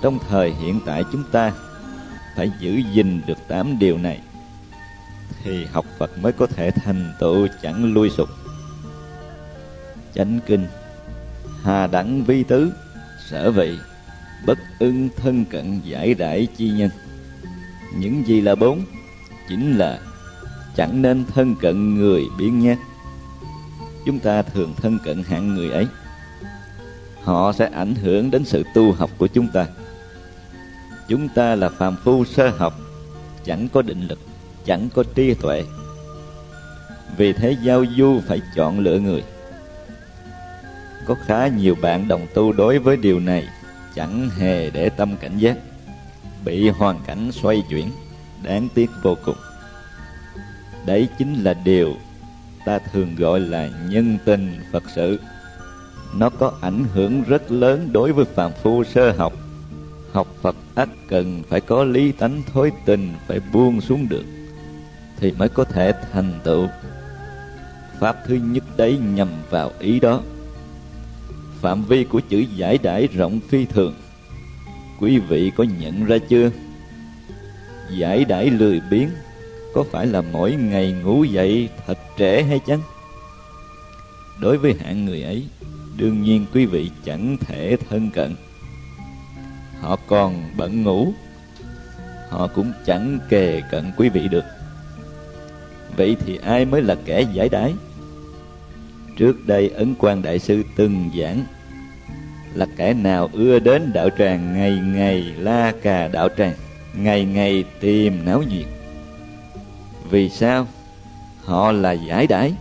trong thời hiện tại chúng ta phải giữ gìn được 8 điều này, thì học Phật mới có thể thành tựu chẳng lui sụp. Chánh kinh: hà đẳng vi tứ, sở vị, bất ưng thân cận giải đãi chi nhân. Những gì là 4? Chính là chẳng nên thân cận người biếng nhác. Chúng ta thường thân cận hạng người ấy, họ sẽ ảnh hưởng đến sự tu học của chúng ta. Chúng ta là phàm phu sơ học, chẳng có định lực, chẳng có trí tuệ. Vì thế giao du phải chọn lựa người. Có khá nhiều bạn đồng tu đối với điều này chẳng hề để tâm cảnh giác, bị hoàn cảnh xoay chuyển, đáng tiếc vô cùng. Đấy chính là điều ta thường gọi là nhân tình Phật sự. Nó có ảnh hưởng rất lớn đối với phàm phu sơ học. Học Phật ắt cần phải có lý tánh thối tình, phải buông xuống được, thì mới có thể thành tựu. Pháp thứ nhất đấy nhằm vào ý đó. Phạm vi của chữ giải đãi rộng phi thường. Quý vị có nhận ra chưa? Giải đãi lười biếng có phải là mỗi ngày ngủ dậy thật trễ hay chăng? Đối với hạng người ấy, đương nhiên quý vị chẳng thể thân cận. Họ còn bận ngủ, họ cũng chẳng kề cận quý vị được. Vậy thì ai mới là kẻ giải đãi? Trước đây Ấn Quang Đại Sư từng giảng là kẻ nào ưa đến đạo tràng, ngày ngày la cà đạo tràng, ngày ngày tìm náo nhiệt. Vì sao? Họ là giải đãi.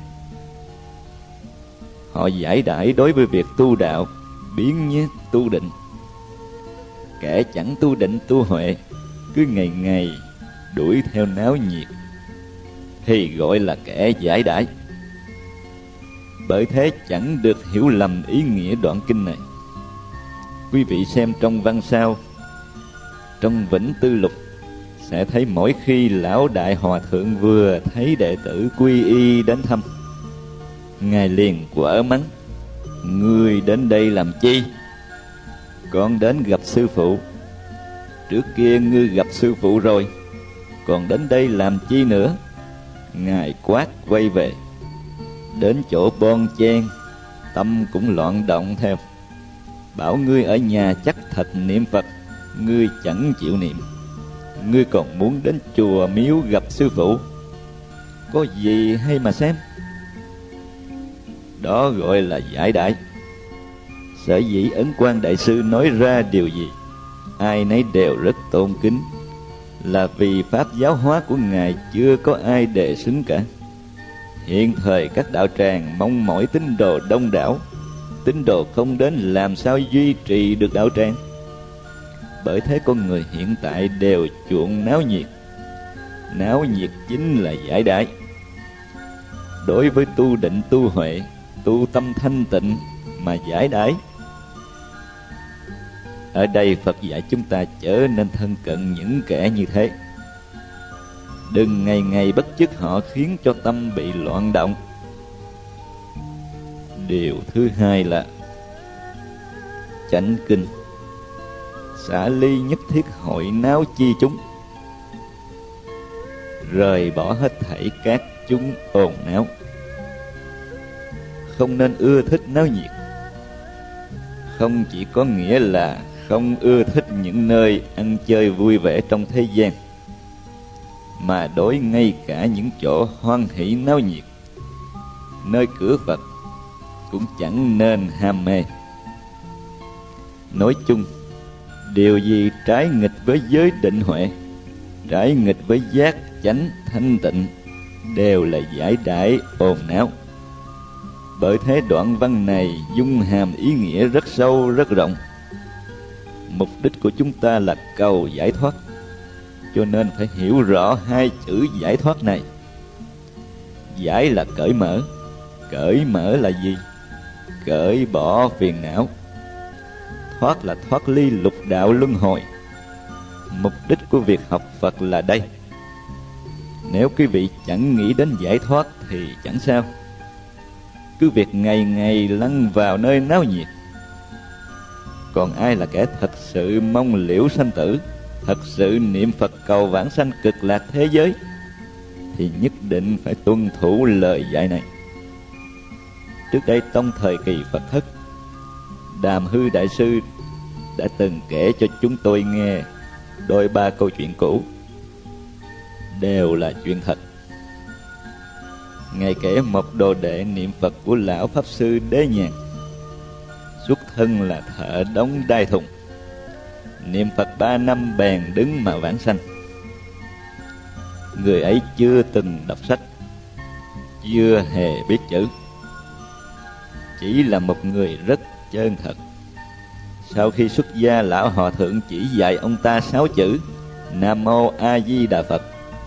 Họ giải đãi đối với việc tu đạo, biếng nhác tu định. Kẻ chẳng tu định tu huệ, cứ ngày ngày đuổi theo náo nhiệt, thì gọi là kẻ giải đãi. Bởi thế chẳng được hiểu lầm ý nghĩa đoạn kinh này. Quý vị xem trong văn sau, trong Vĩnh Tư Lục, sẽ thấy mỗi khi lão đại hòa thượng vừa thấy đệ tử quy y đến thăm, ngài liền quở mắng: ngươi đến đây làm chi? Con đến gặp sư phụ. Trước kia ngươi gặp sư phụ rồi, còn đến đây làm chi nữa? Ngài quát quay về. Đến chỗ bon chen, tâm cũng loạn động theo. Bảo ngươi ở nhà chắc thật niệm Phật, ngươi chẳng chịu niệm. Ngươi còn muốn đến chùa miếu gặp sư phụ, có gì hay mà xem? Đó gọi là giải đãi. Sở dĩ Ấn Quang Đại Sư nói ra điều gì ai nấy đều rất tôn kính, là vì pháp giáo hóa của Ngài chưa có ai đề xứng cả. Hiện thời các đạo tràng mong mỏi tín đồ đông đảo, tín đồ không đến làm sao duy trì được đạo tràng? Bởi thế con người hiện tại đều chuộng náo nhiệt. Náo nhiệt chính là giải đãi. Đối với tu định tu huệ, tu tâm thanh tịnh mà giải đãi. Ở đây Phật dạy chúng ta chớ nên thân cận những kẻ như thế. Đừng ngày ngày bất chấp họ, khiến cho tâm bị loạn động. Điều thứ hai là chánh kinh: xả ly nhất thiết hội náo chi chúng, rời bỏ hết thảy các chúng ồn náo. Không nên ưa thích náo nhiệt. Không chỉ có nghĩa là không ưa thích những nơi ăn chơi vui vẻ trong thế gian, mà đối ngay cả những chỗ hoan hỷ náo nhiệt, nơi cửa Phật, cũng chẳng nên ham mê. Nói chung, điều gì trái nghịch với giới định huệ, trái nghịch với giác chánh thanh tịnh, đều là giải đãi ồn náo. Bởi thế đoạn văn này dung hàm ý nghĩa rất sâu rất rộng. Mục đích của chúng ta là cầu giải thoát, cho nên phải hiểu rõ hai chữ giải thoát này. Giải là cởi mở. Cởi mở là gì? Cởi bỏ phiền não. Thoát là thoát ly lục đạo luân hồi. Mục đích của việc học Phật là đây. Nếu quý vị chẳng nghĩ đến giải thoát thì chẳng sao. Cứ việc ngày ngày lăn vào nơi náo nhiệt, Còn ai là kẻ thật sự mong liễu sanh tử, thật sự niệm Phật cầu vãng sanh cực lạc thế giới, thì nhất định phải tuân thủ lời dạy này. Trước đây trong thời kỳ Phật thất, Đàm Hư Đại Sư đã từng kể cho chúng tôi nghe đôi ba câu chuyện cũ, đều là chuyện thật. Ngài kể một đồ đệ niệm Phật của lão Pháp Sư Đế Nhàn, xuất thân là thợ đóng đai thùng, niệm Phật 3 năm bèn đứng mà vãng sanh. Người ấy chưa từng đọc sách, chưa hề biết chữ, chỉ là một người rất chân thật. Sau khi xuất gia, lão hòa thượng chỉ dạy ông ta 6 chữ Nam Mô A Di Đà Phật,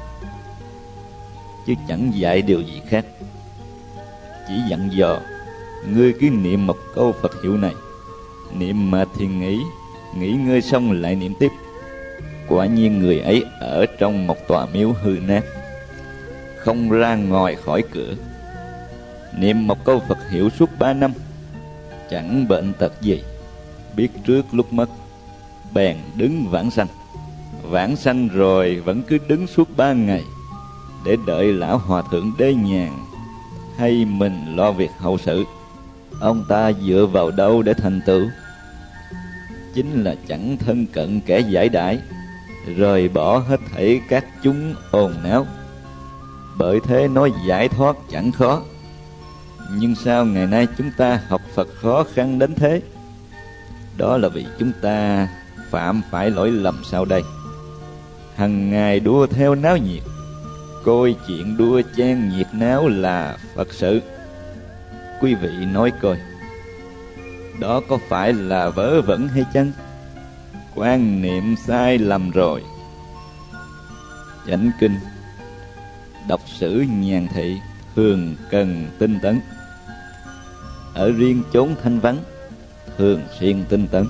chứ chẳng dạy điều gì khác. Chỉ dặn dò: ngươi cứ niệm một câu Phật hiệu này, niệm mệt thì nghỉ ngơi xong lại niệm tiếp. Quả nhiên người ấy ở trong một tòa miếu hư nát, không ra ngoài khỏi cửa, niệm một câu Phật hiệu suốt 3 năm, chẳng bệnh tật gì, biết trước lúc mất, bèn đứng vãng sanh. Vãng sanh rồi vẫn cứ đứng suốt 3 ngày, để đợi lão hòa thượng Đế Nhàn hay mình lo việc hậu sự. Ông ta dựa vào đâu để thành tựu? Chính là chẳng thân cận kẻ giải đãi, rời bỏ hết thảy các chúng ồn náo. Bởi thế nói giải thoát chẳng khó. Nhưng sao ngày nay chúng ta học Phật khó khăn đến thế? Đó là vì chúng ta phạm phải lỗi lầm sau đây: hằng ngày đua theo náo nhiệt, coi chuyện đua chen nhiệt náo là Phật sự. Quý vị nói coi, đó có phải là vớ vẩn hay chăng? Quan niệm sai lầm rồi. Chánh kinh: đọc sử nhàn thị thường cần tinh tấn, ở riêng chốn thanh vắng thường xuyên tinh tấn.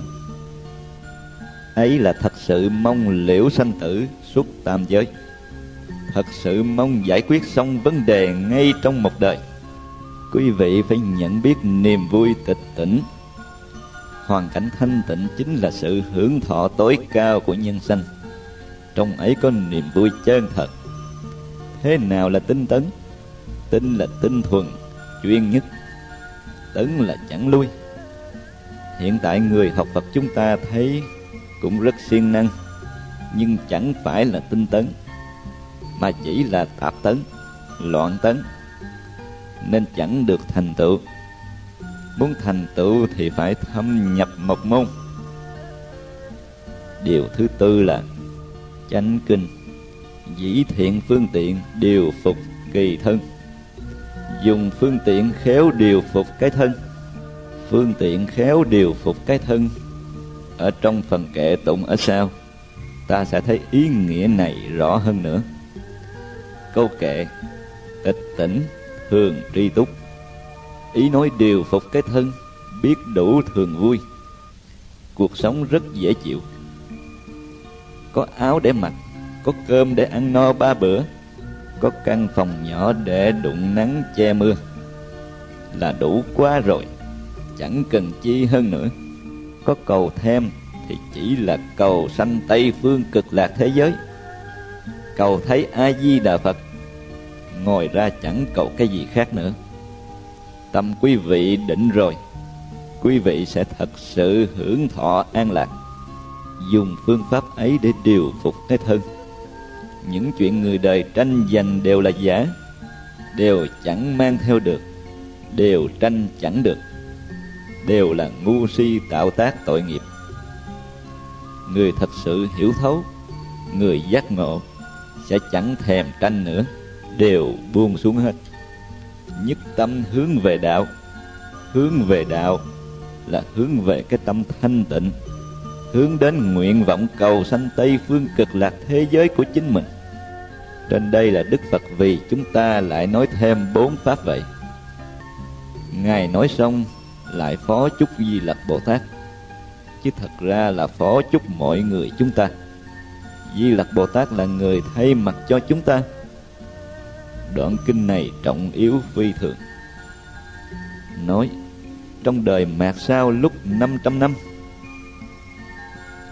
Ấy là thật sự mong liễu sanh tử suốt tam giới, thật sự mong giải quyết xong vấn đề ngay trong một đời. Quý vị phải nhận biết niềm vui tịch tỉnh, hoàn cảnh thanh tịnh chính là sự hưởng thọ tối cao của nhân sanh. Trong ấy có niềm vui chân thật. Thế nào là tinh tấn? Tinh là tinh thuần, chuyên nhất. Tấn là chẳng lui. Hiện tại người học Phật chúng ta thấy cũng rất siêng năng, nhưng chẳng phải là tinh tấn, mà chỉ là tạp tấn, loạn tấn, nên chẳng được thành tựu. Muốn thành tựu thì phải thâm nhập một môn. Điều thứ tư là chánh kinh: dĩ thiện phương tiện điều phục kỳ thân. Dùng phương tiện khéo điều phục cái thân. Phương tiện khéo điều phục cái thân, ở trong phần kệ tụng ở sau, ta sẽ thấy ý nghĩa này rõ hơn nữa. Câu kệ: tịch tỉnh thường tri túc. Ý nói điều phục cái thân, biết đủ thường vui. Cuộc sống rất dễ chịu. Có áo để mặc, có cơm để ăn no 3 bữa, có căn phòng nhỏ để đụng nắng che mưa, là đủ quá rồi, chẳng cần chi hơn nữa. Có cầu thêm thì chỉ là cầu sanh Tây phương cực lạc thế giới, cầu thấy A Di Đà Phật, ngoài ra chẳng cầu cái gì khác nữa. Tâm quý vị định rồi, quý vị sẽ thật sự hưởng thọ an lạc. Dùng phương pháp ấy để điều phục cái thân. Những chuyện người đời tranh giành đều là giả, đều chẳng mang theo được, đều tranh chẳng được, đều là ngu si tạo tác tội nghiệp. Người thật sự hiểu thấu, người giác ngộ sẽ chẳng thèm tranh nữa, đều buông xuống hết. Nhất tâm hướng về đạo. Hướng về đạo là hướng về cái tâm thanh tịnh, hướng đến nguyện vọng cầu sanh Tây phương cực lạc thế giới của chính mình. Trên đây là Đức Phật vì chúng ta lại nói thêm 4 pháp vậy. Ngài nói xong lại phó chúc Di Lặc Bồ Tát, chứ thật ra là phó chúc mọi người chúng ta. Di Lặc Bồ Tát là người thay mặt cho chúng ta. Đoạn kinh này trọng yếu phi thường. Nói trong đời mạt sau lúc 500 năm,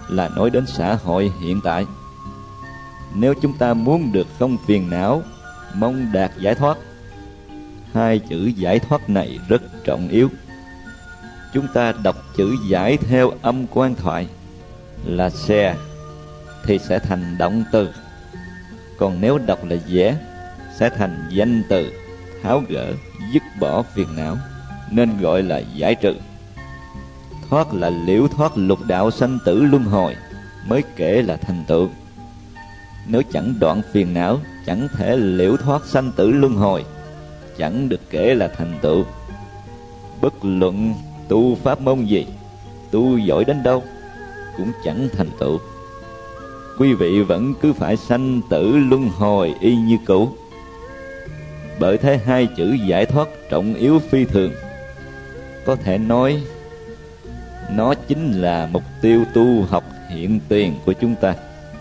là nói đến xã hội hiện tại. Nếu chúng ta muốn được không phiền não, mong đạt giải thoát, hai chữ giải thoát này rất trọng yếu. Chúng ta đọc chữ giải theo âm quan thoại là xe thì sẽ thành động từ, còn nếu đọc là vẽ sẽ thành danh từ, tháo gỡ, dứt bỏ phiền não, nên gọi là giải trừ. Thoát là liễu thoát lục đạo sanh tử luân hồi mới kể là thành tựu. Nếu chẳng đoạn phiền não, chẳng thể liễu thoát sanh tử luân hồi, chẳng được kể là thành tựu. Bất luận tu pháp môn gì, tu giỏi đến đâu, cũng chẳng thành tựu. Quý vị vẫn cứ phải sanh tử luân hồi y như cũ. Bởi thế hai chữ giải thoát trọng yếu phi thường. Có thể nói nó chính là mục tiêu tu học hiện tiền của chúng ta.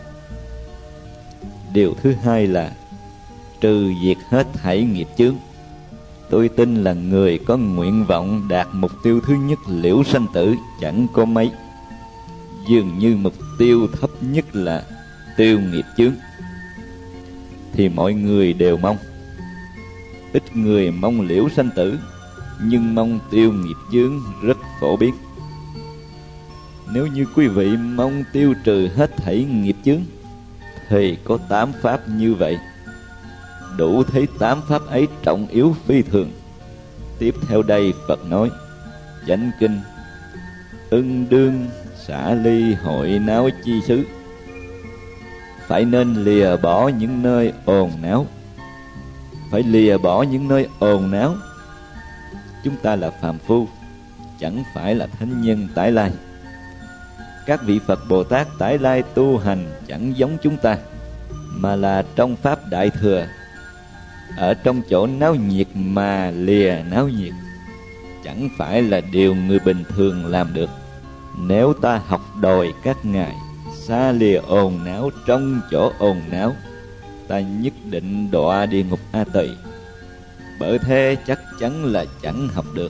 Điều thứ hai là trừ diệt hết thảy nghiệp chướng. Tôi tin là người có nguyện vọng đạt mục tiêu thứ nhất liễu sanh tử chẳng có mấy. Dường như mục tiêu thấp nhất là tiêu nghiệp chướng thì mọi người đều mong. Ít người mong liễu sanh tử, nhưng mong tiêu nghiệp chướng rất phổ biến. Nếu như quý vị mong tiêu trừ hết thảy nghiệp chướng thì có 8 pháp như vậy. Đủ thấy 8 pháp ấy trọng yếu phi thường. Tiếp theo đây Phật nói: Chánh kinh, ưng đương xả ly hội náo chi xứ. Phải nên lìa bỏ những nơi ồn náo. Phải lìa bỏ những nơi ồn náo. Chúng ta là phàm phu, chẳng phải là thánh nhân tái lai. Các vị Phật Bồ Tát tái lai tu hành chẳng giống chúng ta, mà là trong Pháp Đại Thừa. Ở trong chỗ náo nhiệt mà lìa náo nhiệt, chẳng phải là điều người bình thường làm được. Nếu ta học đòi các ngài xa lìa ồn náo trong chỗ ồn náo, ta nhất định đọa địa ngục A Tỳ. Bởi thế chắc chắn là chẳng học được.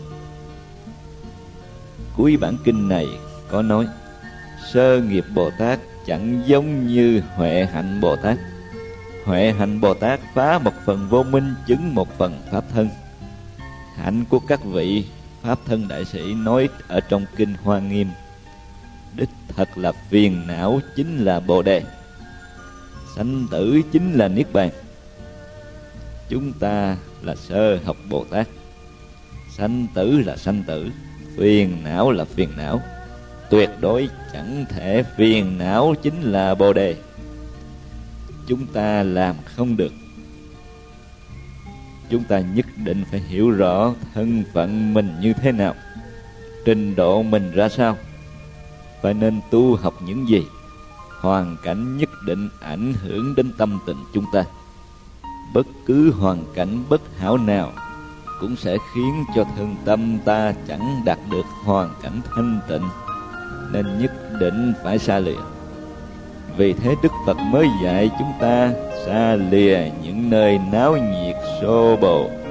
Cuối bản kinh này có nói: Sơ nghiệp Bồ Tát chẳng giống như Huệ Hạnh Bồ Tát. Huệ Hạnh Bồ Tát phá một phần vô minh, chứng một phần pháp thân. Hạnh của các vị pháp thân đại sĩ nói ở trong kinh Hoa Nghiêm, đích thật là phiền não chính là Bồ Đề, sanh tử chính là Niết Bàn. Chúng ta là sơ học Bồ Tát, sanh tử là sanh tử, phiền não là phiền não. Tuyệt đối chẳng thể phiền não chính là Bồ Đề. Chúng ta làm không được. Chúng ta nhất định phải hiểu rõ thân phận mình như thế nào, trình độ mình ra sao, phải nên tu học những gì. Hoàn cảnh nhất định ảnh hưởng đến tâm tình chúng ta. Bất cứ hoàn cảnh bất hảo nào cũng sẽ khiến cho thân tâm ta chẳng đạt được hoàn cảnh thanh tịnh, nên nhất định phải xa lìa. Vì thế Đức Phật mới dạy chúng ta xa lìa những nơi náo nhiệt xô bồ,